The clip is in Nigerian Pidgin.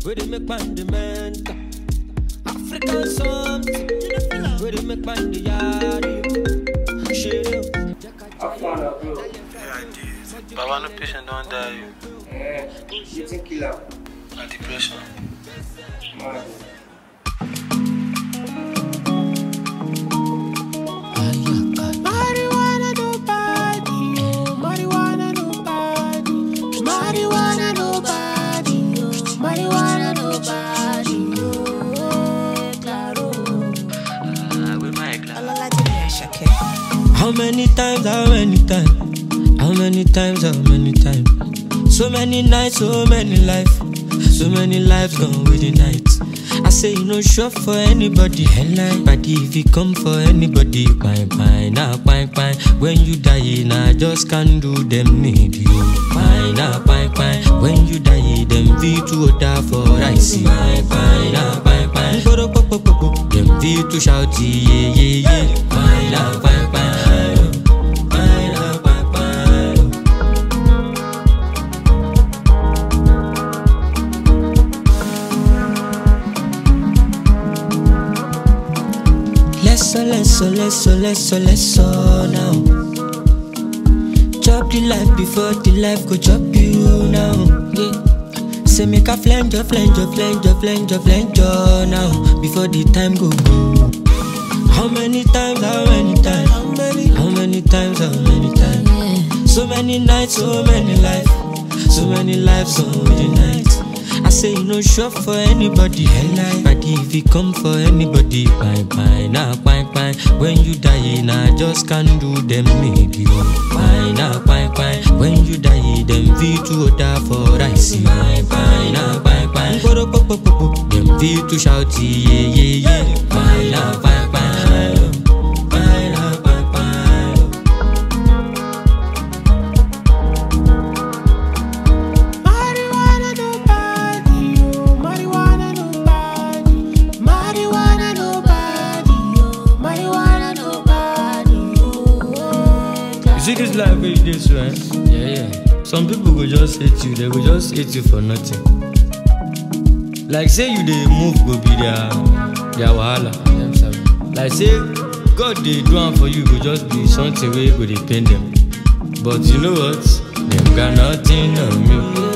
where they make man the mental. African something, where they make man the yard. Shit. Yeah, I did. Baba, no patient don't die. You think killer? And depression. Marijuana nobody, marijuana nobody, marijuana nobody, marijuana nobody. Claro. With my class. How many times? How many times? How many times? How many times? So many nights, so many lives, so many lives gone with the night. I say you no sure for anybody. Headline, but if you come for anybody, pine, nah, pine. When you die, nah, just can't do them need you. Pine, nah, pine. When you die, them V2 order for icy. Pine, nah, pine. Them V2 shout, yeah. Pine, nah, pine. Let's now. Chop the life before the life go chop you now. Yeah. Say make a flange now. Before the time go. How many times? How many times? How many times? So many nights, so many lives, so many lives gone with the night. I say you no sure for anybody. But if you come for anybody, pine, nah, pine. When you die, nah, just can't do them need you. Pine, nah, pine. When you die, them V2 order for icy. Pine, nah, pine. Them V2 shout, yeah. Pine, nah, pine. See this life where you this right? Yeah. Some people go just hate you, they go just hate you for nothing. Like say you they move go be their wahala. Like say God they do one for you go just be something where go they pain them. But you know what? Them got nothing on me.